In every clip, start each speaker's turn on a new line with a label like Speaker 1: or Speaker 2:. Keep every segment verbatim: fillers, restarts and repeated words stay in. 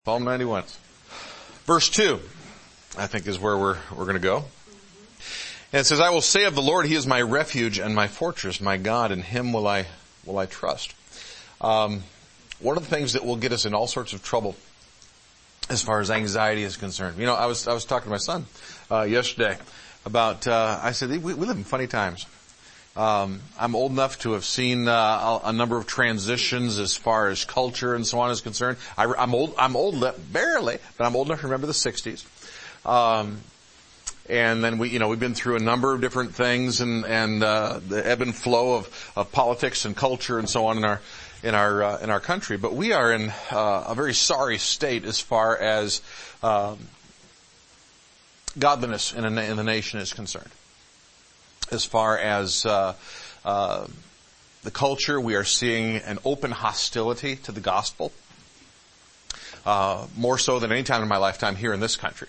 Speaker 1: Psalm ninety-one. Verse two, I think is where we're, we're going to go. And it says, I will say of the Lord, He is my refuge and my fortress, my God, in Him will I, will I trust. Um, one of the things that will get us in all sorts of trouble as far as anxiety is concerned. You know, I was, I was talking to my son, uh, yesterday about, uh, I said, we, we live in funny times. Um, I'm old enough to have seen uh, a number of transitions as far as culture and so on is concerned. I, I'm old, I'm old, barely, but I'm old enough to remember the sixties. Um, and then we, you know, we've been through a number of different things and, and, uh, the ebb and flow of, of politics and culture and so on in our, in our, uh, in our country. But we are in, uh, a very sorry state as far as, um, godliness in, a, in the nation is concerned. As far as uh, uh, the culture, we are seeing an open hostility to the gospel, uh, more so than any time in my lifetime here in this country.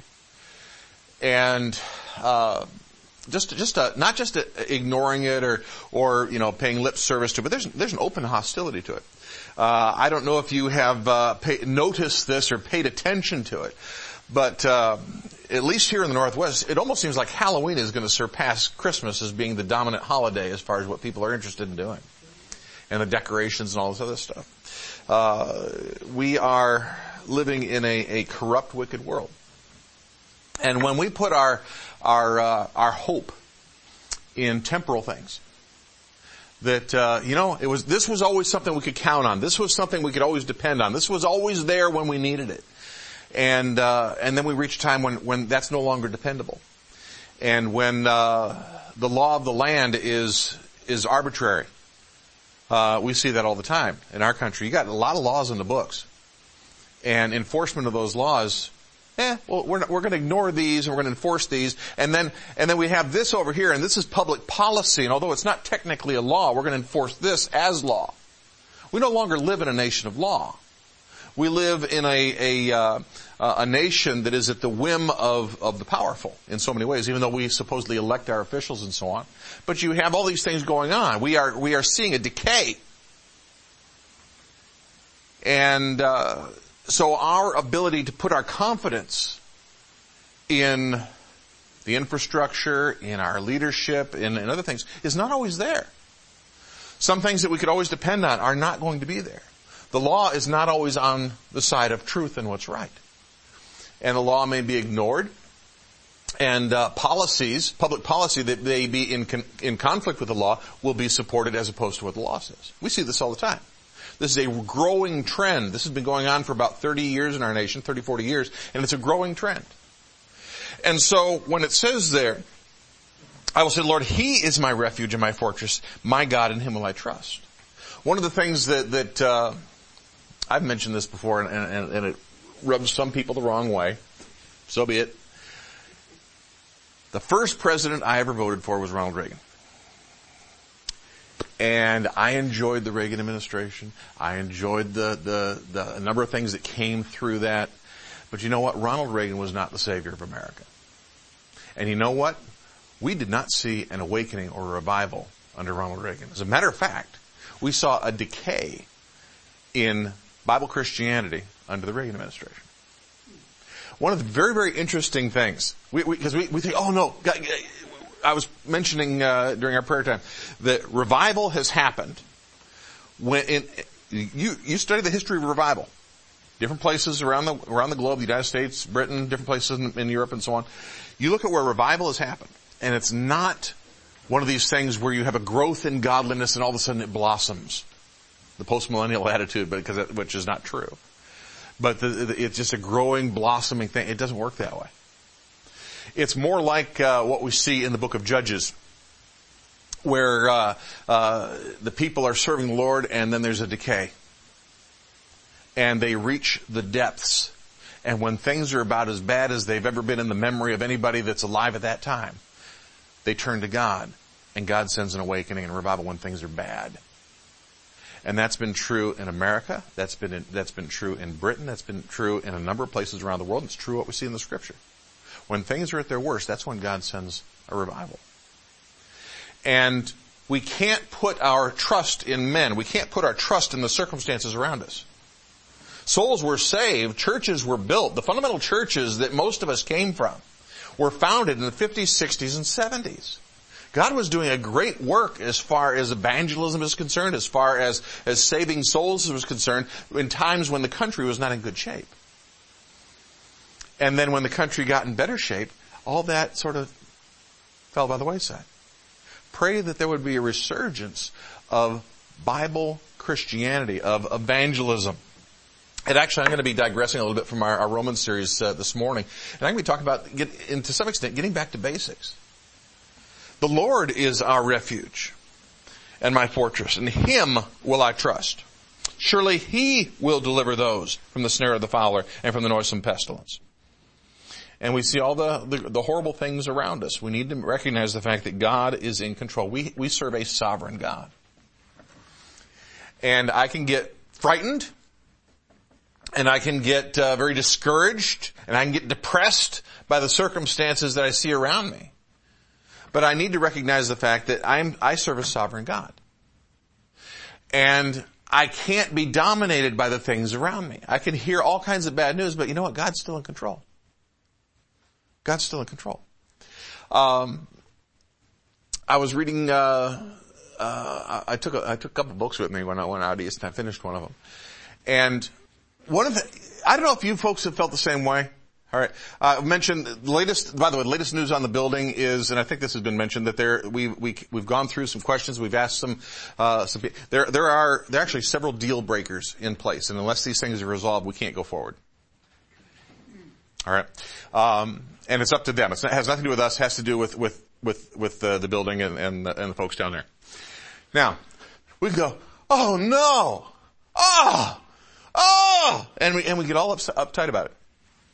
Speaker 1: And uh, just, just uh, not just uh, ignoring it or, or you know, paying lip service to it, but there's there's an open hostility to it. Uh, I don't know if you have uh, pay, noticed this or paid attention to it, but uh, at least here in the Northwest, it almost seems like Halloween is going to surpass Christmas as being the dominant holiday as far as what people are interested in doing. And the decorations and all this other stuff. Uh, we are living in a, a corrupt, wicked world. And when we put our, our, uh, our hope in temporal things, that, uh, you know, it was, this was always something we could count on. This was something we could always depend on. This was always there when we needed it. And, uh, and then we reach a time when, when that's no longer dependable. And when, uh, the law of the land is, is arbitrary. Uh, we see that all the time in our country. You got a lot of laws in the books. And enforcement of those laws, eh, well, we're not, we're gonna ignore these and we're gonna enforce these. And then, and then we have this over here and this is public policy. And although it's not technically a law, we're gonna enforce this as law. We no longer live in a nation of law. We live in a, a, uh, a nation that is at the whim of, of the powerful in so many ways, even though we supposedly elect our officials and so on. But you have all these things going on. We are, we are seeing a decay. And, uh, so our ability to put our confidence in the infrastructure, in our leadership, in, in other things is not always there. Some things that we could always depend on are not going to be there. The law is not always on the side of truth and what's right. And the law may be ignored. And uh, policies, public policy that may be in con- in conflict with the law will be supported as opposed to what the law says. We see this all the time. This is a growing trend. This has been going on for about thirty years in our nation, thirty, forty years, and it's a growing trend. And so when it says there, I will say, Lord, He is my refuge and my fortress, my God, in Him will I trust. One of the things that, that, uh, I've mentioned this before and, and, and it rubs some people the wrong way. So be it. The first president I ever voted for was Ronald Reagan. And I enjoyed the Reagan administration. I enjoyed the, the, the number of things that came through that. But you know what? Ronald Reagan was not the savior of America. And you know what? We did not see an awakening or a revival under Ronald Reagan. As a matter of fact, we saw a decay in Bible Christianity under the Reagan administration. One of the very, very interesting things, we, we, cause we, we think, oh no, God, I was mentioning, uh, during our prayer time that revival has happened when in, you, you study the history of revival. Different places around the, around the globe, the United States, Britain, different places in, in Europe and so on. You look at where revival has happened and it's not one of these things where you have a growth in godliness and all of a sudden it blossoms. The post-millennial attitude, but because it, which is not true. But the, the, it's just a growing, blossoming thing. It doesn't work that way. It's more like uh, what we see in the book of Judges, where uh, uh, the people are serving the Lord, and then there's a decay, and they reach the depths. And when things are about as bad as they've ever been in the memory of anybody that's alive at that time, they turn to God, and God sends an awakening and revival when things are bad. And that's been true in America. That's been in, that's been true in Britain. That's been true in a number of places around the world. It's true what we see in the Scripture. When things are at their worst, that's when God sends a revival. And we can't put our trust in men. We can't put our trust in the circumstances around us. Souls were saved. Churches were built. The fundamental churches that most of us came from were founded in the fifties, sixties, and seventies. God was doing a great work as far as evangelism is concerned, as far as, as saving souls was concerned, in times when the country was not in good shape. And then when the country got in better shape, all that sort of fell by the wayside. Pray that there would be a resurgence of Bible Christianity, of evangelism. And actually, I'm going to be digressing a little bit from our, our Romans series uh, this morning. And I'm going to be talking about, get, and to some extent, getting back to basics. The Lord is our refuge and my fortress, and Him will I trust. Surely He will deliver those from the snare of the fowler and from the noisome pestilence. And we see all the, the, the horrible things around us. We need to recognize the fact that God is in control. We, we serve a sovereign God. And I can get frightened, and I can get uh, very discouraged, and I can get depressed by the circumstances that I see around me. But I need to recognize the fact that I'm, I serve a sovereign God. And I can't be dominated by the things around me. I can hear all kinds of bad news, but you know what? God's still in control. God's still in control. Um, I was reading, uh, uh, I took a, I took a couple books with me when I went out east, and I finished one of them. And one of the, I don't know if you folks have felt the same way. All right. Uh, I mentioned the latest, by the way, the latest news on the building is, and I think this has been mentioned, that there, we, we, we've gone through some questions, we've asked some, uh, some, there, there are, there are actually several deal breakers in place, and unless these things are resolved, we can't go forward. All right. Um, and it's up to them. It's not, it has nothing to do with us, it has to do with, with, with, with uh, the building and, and, and the folks down there. Now, we can go, oh no! Oh! Oh! And we, and we get all ups, uptight about it.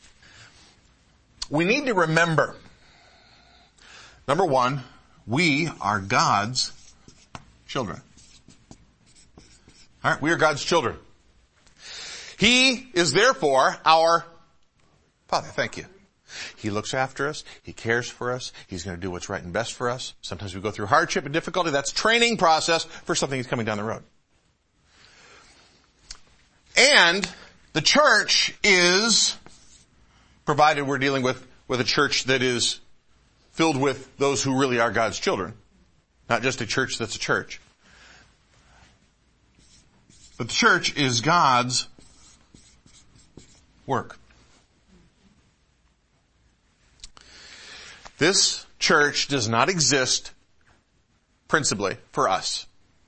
Speaker 1: We need to remember, number one, we are God's children. All right, we are God's children. He is therefore our Father. Thank you. He looks after us. He cares for us. He's going to do what's right and best for us. Sometimes we go through hardship and difficulty. That's training process for something that's coming down the road. And the church is, provided we're dealing with, with a church that is filled with those who really are God's children, not just a church that's a church. But the church is God's work. This church does not exist principally for us.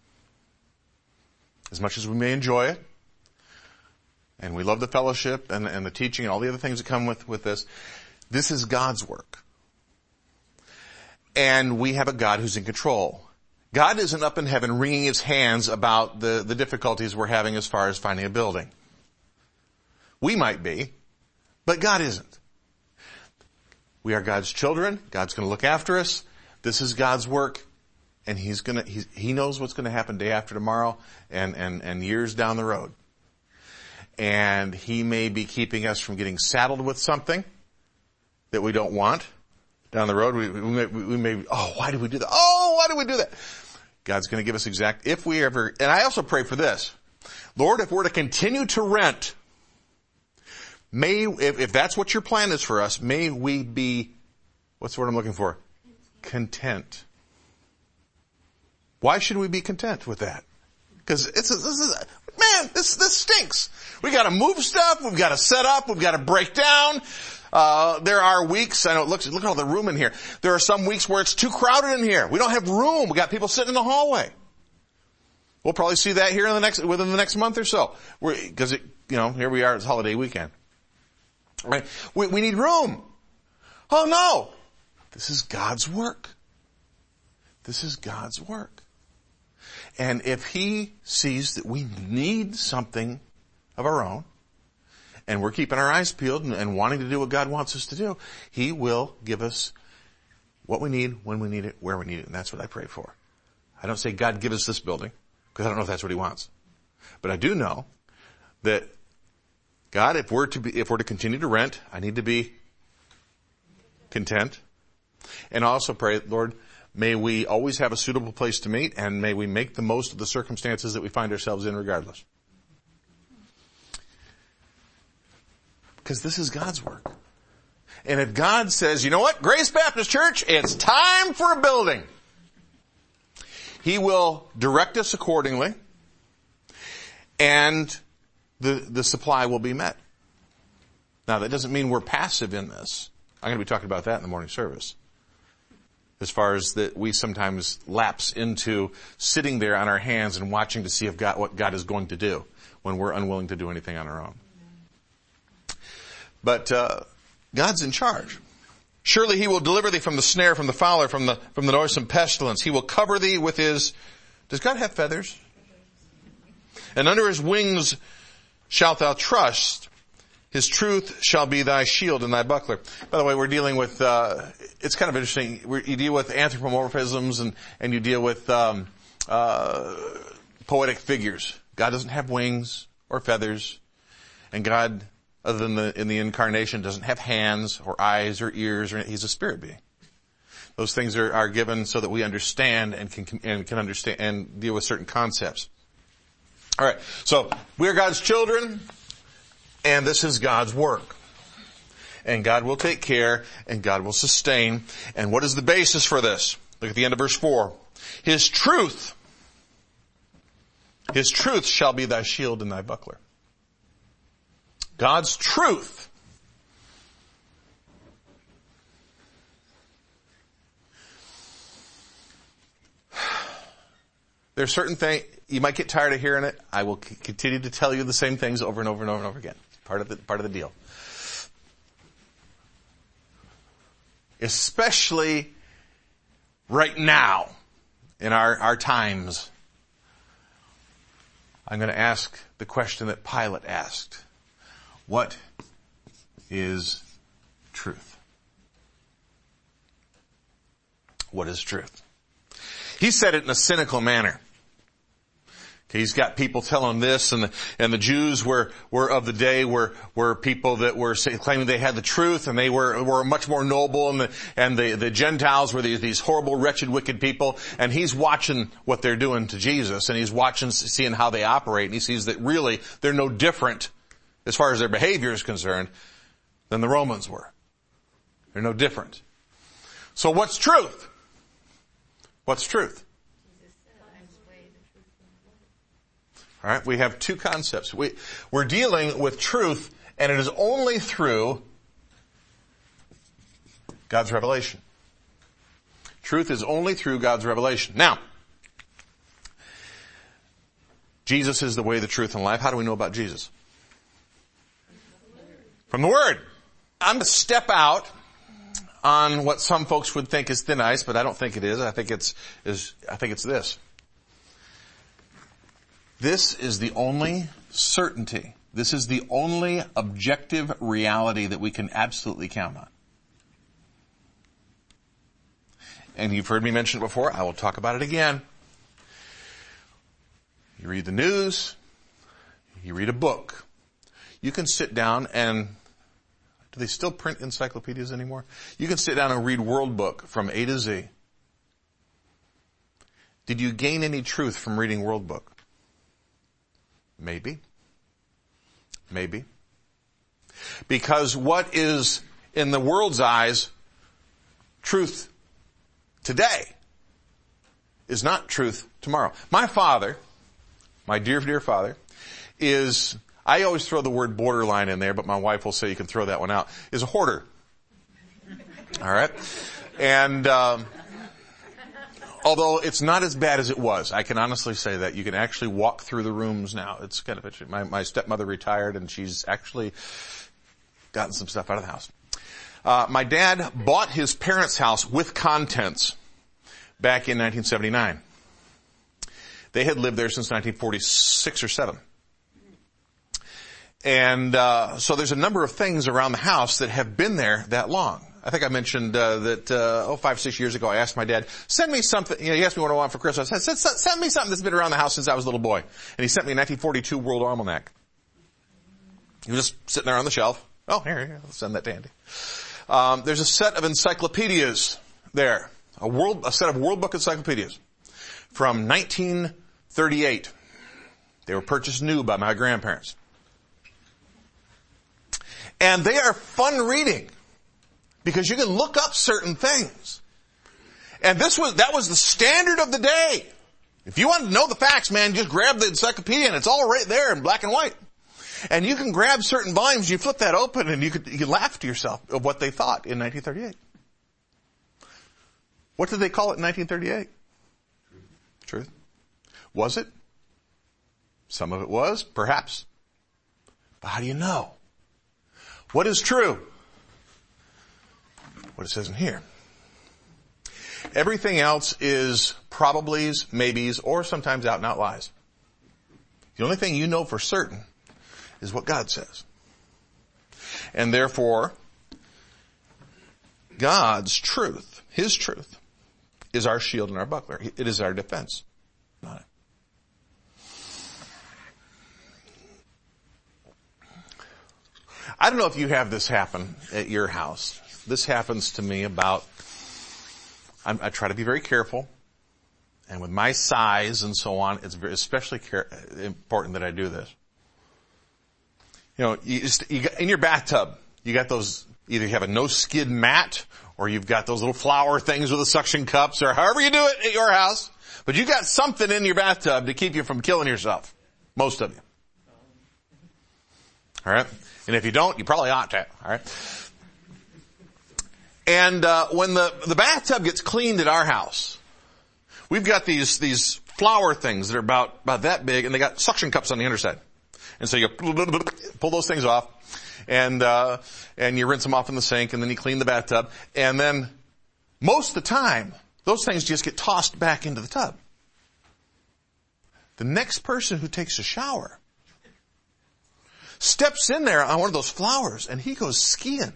Speaker 1: As much as we may enjoy it, and we love the fellowship and, and the teaching and all the other things that come with, with this, this is God's work. And we have a God who's in control. God isn't up in heaven wringing His hands about the, the difficulties we're having as far as finding a building. We might be, but God isn't. We are God's children. God's going to look after us. This is God's work. And He's going to, He, He knows what's going to happen day after tomorrow and, and, and years down the road. And He may be keeping us from getting saddled with something that we don't want down the road. We, we, may, we may, oh, why did we do that? Oh, why did we do that? God's going to give us exact, if we ever, and I also pray for this. Lord, if we're to continue to rent, may, if, if that's what your plan is for us, may we be, what's the word I'm looking for? Content. Why should we be content with that? Because it's, this is, man, this, this stinks. We gotta move stuff, we've gotta set up, we've gotta break down. Uh, there are weeks, I know it looks, look at all the room in here. There are some weeks where it's too crowded in here. We don't have room. We got people sitting in the hallway. We'll probably see that here in the next, within the next month or so. Because it, you know, here we are, it's holiday weekend. Right? We, we need room. Oh no! This is God's work. This is God's work. And if He sees that we need something of our own, and we're keeping our eyes peeled and, and wanting to do what God wants us to do, He will give us what we need, when we need it, where we need it, and that's what I pray for. I don't say, God, give us this building, because I don't know if that's what He wants. But I do know that, God, if we're to be, if we're to continue to rent, I need to be content. And I also pray, Lord, may we always have a suitable place to meet, and may we make the most of the circumstances that we find ourselves in regardless. Because this is God's work. And if God says, you know what, Grace Baptist Church, it's time for a building, He will direct us accordingly, and the, the supply will be met. Now, that doesn't mean we're passive in this. I'm going to be talking about that in the morning service. As far as that we sometimes lapse into sitting there on our hands and watching to see if God, what God is going to do when we're unwilling to do anything on our own. But uh, God's in charge. Surely He will deliver thee from the snare, from the fowler, from the from the noisome pestilence. He will cover thee with His... Does God have feathers? And under His wings shalt thou trust. His truth shall be thy shield and thy buckler. By the way, we're dealing with, uh, it's kind of interesting. We're, you deal with anthropomorphisms and, and you deal with, um, uh, poetic figures. God doesn't have wings or feathers. And God, other than the, in the incarnation, doesn't have hands or eyes or ears, or He's a spirit being. Those things are, are given so that we understand and can, and can understand and deal with certain concepts. Alright, so we are God's children. And this is God's work. And God will take care, and God will sustain. And what is the basis for this? Look at the end of verse four. His truth, His truth shall be thy shield and thy buckler. God's truth. There's certain things, you might get tired of hearing it. I will c- continue to tell you the same things over and over and over and over again. Part of the, part of the deal. Especially right now, in our, our times. I'm going to ask the question that Pilate asked. What is truth? What is truth? He said it in a cynical manner. He's got people telling this, and the, and the Jews were, were of the day were, were people that were say, claiming they had the truth, and they were, were much more noble, and the, and the, the Gentiles were these, these horrible, wretched, wicked people, and he's watching what they're doing to Jesus, and he's watching, seeing how they operate, and he sees that really they're no different, as far as their behavior is concerned, than the Romans were. They're no different. So what's truth? What's truth? All right, we have two concepts. We, we're dealing with truth, and it is only through God's revelation. Truth is only through God's revelation. Now, Jesus is the way, the truth, and life. How do we know about Jesus? From the Word. I'm going to step out on what some folks would think is thin ice, but I don't think it is. I think it's, is, I think it's this. This is the only certainty. This is the only objective reality that we can absolutely count on. And you've heard me mention it before. I will talk about it again. You read the news. You read a book. You can sit down and, do they still print encyclopedias anymore? You can sit down and read World Book from A to Z. Did you gain any truth from reading World Book? Maybe. Maybe. Because what is, in the world's eyes, truth today is not truth tomorrow. My father, my dear, dear father, is, I always throw the word borderline in there, but my wife will say you can throw that one out, is a hoarder. All right? And, um, although it's not as bad as it was, I can honestly say that. You can actually walk through the rooms now. It's kind of interesting. My, my stepmother retired, and she's actually gotten some stuff out of the house. Uh, my dad bought his parents' house with contents back in nineteen seventy-nine. They had lived there since nineteen forty-six or seven. And uh so there's a number of things around the house that have been there that long. I think I mentioned uh, that uh, oh five six years ago I asked my dad, send me something. You know, he asked me what I want for Christmas. I said, send me something that's been around the house since I was a little boy. And he sent me a nineteen forty-two World Almanac. He was just sitting there on the shelf. Oh, here, here, I'll send that to Andy. Um, there's a set of encyclopedias there, a world, a set of World Book encyclopedias from nineteen thirty-eight. They were purchased new by my grandparents. And they are fun reading because you can look up certain things. And this was, that was the standard of the day. If you want to know the facts, man, just grab the encyclopedia and it's all right there in black and white. And you can grab certain volumes, you flip that open and you could, you could laugh to yourself of what they thought in nineteen thirty-eight. What did they call it in nineteen thirty-eight? Truth. Truth. Was it? Some of it was, perhaps. But how do you know? What is true? What it says in here. Everything else is probablys, maybes, or sometimes out and out lies. The only thing you know for certain is what God says. And therefore, God's truth, His truth, is our shield and our buckler. It is our defense. Not it. I don't know if you have this happen at your house. This happens to me about, I'm, I try to be very careful. And with my size and so on, it's very, especially care, important that I do this. You know, you just, you got, in your bathtub, you got those, either you have a no-skid mat, or you've got those little flower things with the suction cups, or however you do it at your house. But you got something in your bathtub to keep you from killing yourself. Most of you. Alright? And if you don't, you probably ought to. Alright? And, uh, when the, the bathtub gets cleaned at our house, we've got these, these flower things that are about, about that big, and they got suction cups on the underside. And so you pull those things off, and, uh, and you rinse them off in the sink, and then you clean the bathtub, and then most of the time, those things just get tossed back into the tub. The next person who takes a shower steps in there on one of those flowers, and he goes skiing.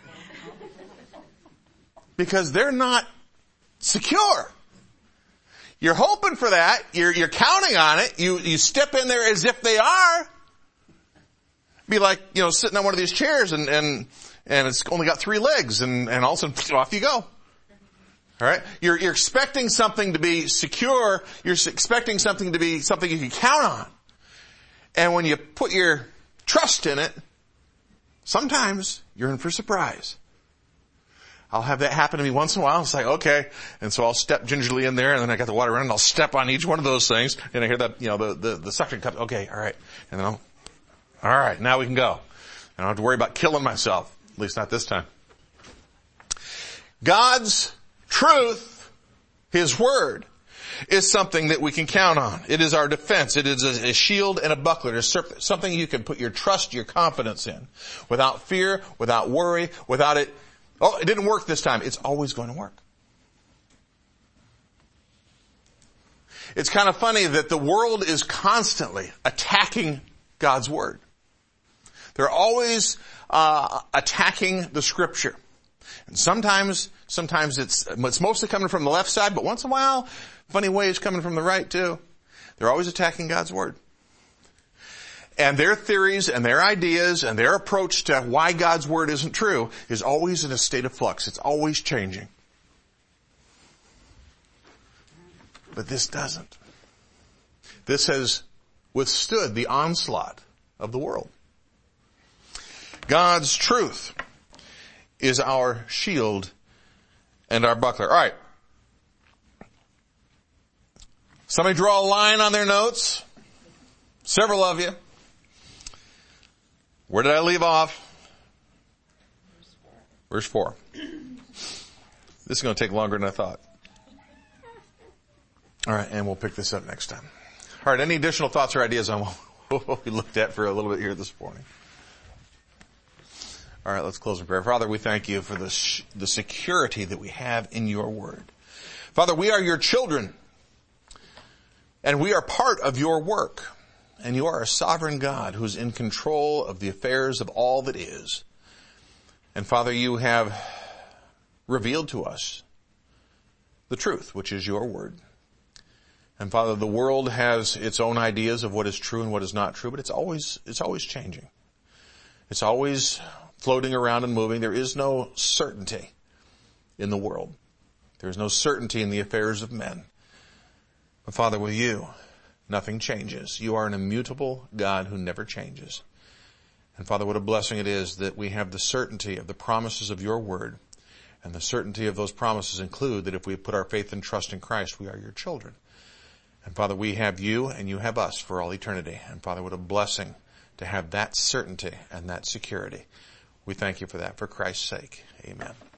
Speaker 1: Because they're not secure. You're hoping for that. You're, you're counting on it. You, you step in there as if they are. Be like, you know, sitting on one of these chairs and, and, and it's only got three legs and, and all of a sudden, off you go. Alright? You're, you're expecting something to be secure. You're expecting something to be something you can count on. And when you put your trust in it, sometimes you're in for a surprise. I'll have that happen to me once in a while. It's like, okay. And so I'll step gingerly in there, and then I got the water running, and I'll step on each one of those things, and I hear that, you know, the, the, the suction cup. Okay, alright. And then I'll, alright, now we can go. I don't have to worry about killing myself. At least not this time. God's truth, His Word, is something that we can count on. It is our defense. It is a, a shield and a buckler. It's something you can put your trust, your confidence in. Without fear, without worry, without it, oh, it didn't work this time. It's always going to work. It's kind of funny that the world is constantly attacking God's Word. They're always uh attacking the Scripture. And sometimes, sometimes it's, it's mostly coming from the left side, but once in a while, funny ways coming from the right too. They're always attacking God's Word. And their theories and their ideas and their approach to why God's Word isn't true is always in a state of flux. It's always changing. But this doesn't. This has withstood the onslaught of the world. God's truth is our shield and our buckler. All right. Somebody draw a line on their notes. Several of you. Where did I leave off? Verse four. This is going to take longer than I thought. All right, and we'll pick this up next time. All right, any additional thoughts or ideas on what we looked at for a little bit here this morning? All right, let's close in prayer. Father, we thank you for the, sh- the security that we have in your word. Father, we are your children, and we are part of your work. And you are a sovereign God who's in control of the affairs of all that is. And Father, you have revealed to us the truth, which is your word. And Father, the world has its own ideas of what is true and what is not true, but it's always, it's always changing. It's always floating around and moving. There is no certainty in the world. There is no certainty in the affairs of men. But Father, with you, nothing changes. You are an immutable God who never changes. And Father, what a blessing it is that we have the certainty of the promises of your word. And the certainty of those promises include that if we put our faith and trust in Christ, we are your children. And Father, we have you and you have us for all eternity. And Father, what a blessing to have that certainty and that security. We thank you for that, for Christ's sake. Amen.